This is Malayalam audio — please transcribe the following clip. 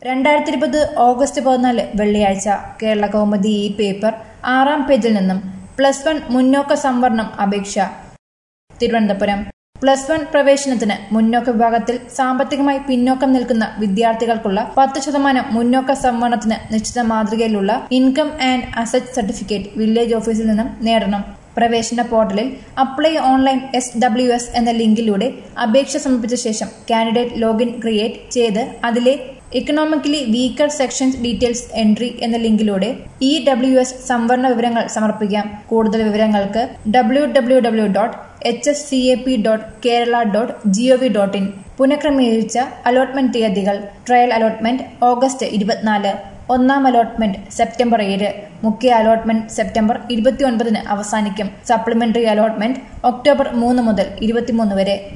2020 ഓഗസ്റ്റ് 14 വെള്ളിയാഴ്ച കേരള കൗമുദി ഈ പേപ്പർ 6-ാം പേജിൽ നിന്നും +1 മുന്നോക്ക സംവരണം അപേക്ഷ. തിരുവനന്തപുരം +1 പ്രവേശനത്തിന് മുന്നോക്ക വിഭാഗത്തിൽ സാമ്പത്തികമായി പിന്നോക്കം നിൽക്കുന്ന വിദ്യാർത്ഥികൾക്കുള്ള 10% മുന്നോക്ക സംവരണത്തിന് നിശ്ചിത മാതൃകയിലുള്ള income and asset certificate village ഓഫീസിൽ നിന്നും നേടണം. പ്രവേശന പോർട്ടലിൽ അപ്ലൈ ഓൺലൈൻ SWS എന്ന ലിങ്കിലൂടെ അപേക്ഷ സമർപ്പിച്ച ശേഷം കാൻഡിഡേറ്റ് ലോഗിൻ ക്രിയേറ്റ് ചെയ്ത് അതിലെ economically weaker sections details entry എന്ന ലിങ്കിലൂടെ EWS സംവരണ വിവരങ്ങൾ സമർപ്പിക്കാം. കൂടുതൽ വിവരങ്ങൾക്ക് www.hscap.kerala.gov.in. പുനഃക്രമീകരിച്ച അലോട്ട്മെന്റ് തീയതികൾ: ട്രയൽ അലോട്ട്മെന്റ് ഓഗസ്റ്റ് 24, ഒന്നാം അലോട്ട്മെന്റ് സെപ്റ്റംബർ 7, മുഖ്യ അലോട്ട്മെന്റ് സെപ്റ്റംബർ 29 അവസാനിക്കും. സപ്ലിമെന്ററി അലോട്ട്മെന്റ് ഒക്ടോബർ 3 മുതൽ 23 വരെ.